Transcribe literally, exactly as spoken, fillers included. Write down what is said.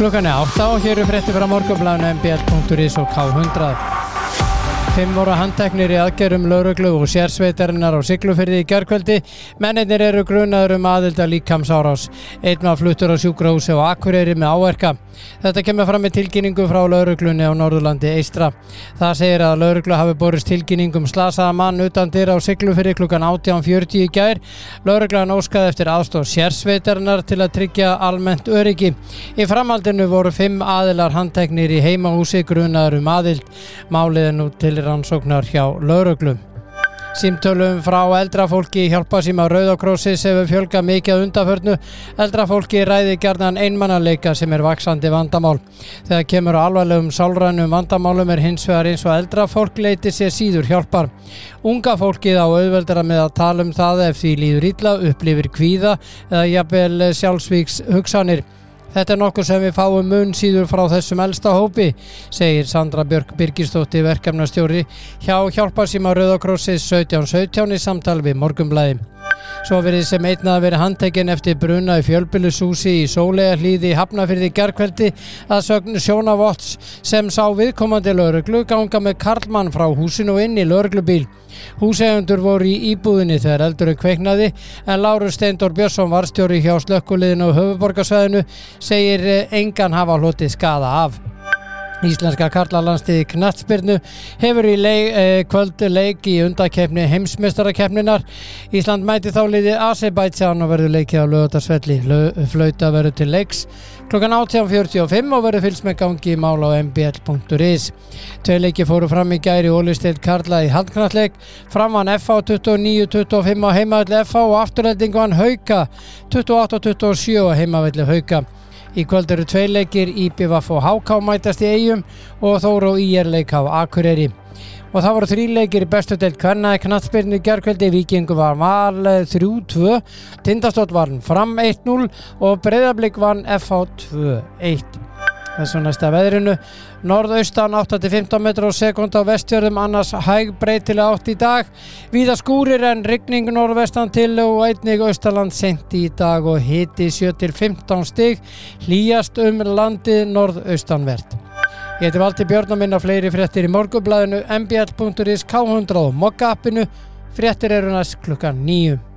Klukkan er átta og hér eru fréttir frá Morgunblaðinu m b l punktur is og K hundrað. Fimm voru handteknir í aðgerðum lögreglu og sérsveitarinnar á Siglufirði í gærkvöldi. Mennirnir eru grunaðir um aðild að líkamsárás. Einn var fluttur á sjúkrahúsi á Akureyri með áverka. Þetta kemur fram með tilkynningu frá lögreglunni á Norðurlandi eystra. Það segir að lögreglu hafi borist tilkynning um slasaða mann utandyra á Siglufirði klukkan átján fjörutíu í gær. Lögreglan óskaði eftir aðstoð sérsveitarinnar til að tryggja almennt öryggi. Í framhaldinu voru fimm aðilar handteknir í heimahúsi grunaðir um aðild. Málið er nú til rannsóknar hjá lögreglu. Símtölum frá eldra fólki hjálparsíma Rauða krossins hefur fjölgað mikið að undanförnu. Eldra fólki ræði gjarnan einmanaleika sem er vaxandi vandamál. Þegar kemur á alvarlegum sálrænum vandamálum er hins vegar eins og eldra fólk leiti sér síður hjálpar. Unga fólkið á auðveldara með að tala um það ef því líður illa, upplifir kvíða eða jafnvel sjálfsvíks hugsanir. Þetta er nokkuð sem við fáum mun síður frá þessum elsta hópi, segir Sandra Björk Birgisdóttir verkefnastjóri hjá hjálparsíma Rauða krossins sautján sautján í samtali við Morgunblaðið. Svo verið sem einn að verið handtekinn eftir bruna í fjölbýlishúsi í Sóleyjarhlíð í Hafnarfirði í gærkveldi að sögn sjónavotts sem sá viðkomandi lögreglu ganga með karlmann frá húsinu og inn í lögreglubíl. Húseigendur voru í íbúðinni þegar eldurinn kveiknaði en Lárus Steindór Björnsson varðstjóri hjá slökkviliðinu á höfuðborgarsvæðinu segir engan hafa hlotið skaða af. Íslenska karlalandsliðið í knattspyrnu hefur í leik, eh, kvöld leik í undankeppni heimsmeistarakeppninnar. Ísland mæti þá liðið Azerbaijan og verður leikið á Laugardalsvelli. Flauta verður til leiks klukkan átján fjörutíu og fimm og verður fylgst með gangi í mál á m b l punktur is. Tvei leikir fóru fram í gær í Ólafsdeild karla í handknattleik. Fram vann F H tuttugu og níu tuttugu og fimm á heimavelli F H og Afturelding vann Hauka tuttugu og átta tuttugu og sjö á heimavelli Hauka. Í kvöld eru tvei leikir, I B V og H K mætast í Eyjum og Þór og I R leik á Akureyri. Og það voru þrír leikir í bestu deild kvenna í knattspyrnu í gærkvöldi. Víkingur var Val þrjú tvö, Tindastóll vann Fram eitt núll og Breiðablik vann F H tvö eitt. Þessu næsta veðrinu, norðaustan átta til fimmtán metrar á sekúndu á Vestfjörðum, annars hæg breytileg átt í dag. Víða skúrir en rigning norðvestan til og einnig austaland seint í dag og hiti sjö til fimmtán stig, hlýjast um landið norðaustanvert. Ég heiti Valtýr Björn og minna fleiri fréttir í Morgunblaðinu, m b l punktur is, K hundrað og Mokka appinu. Fréttir eru næst klukkan níu.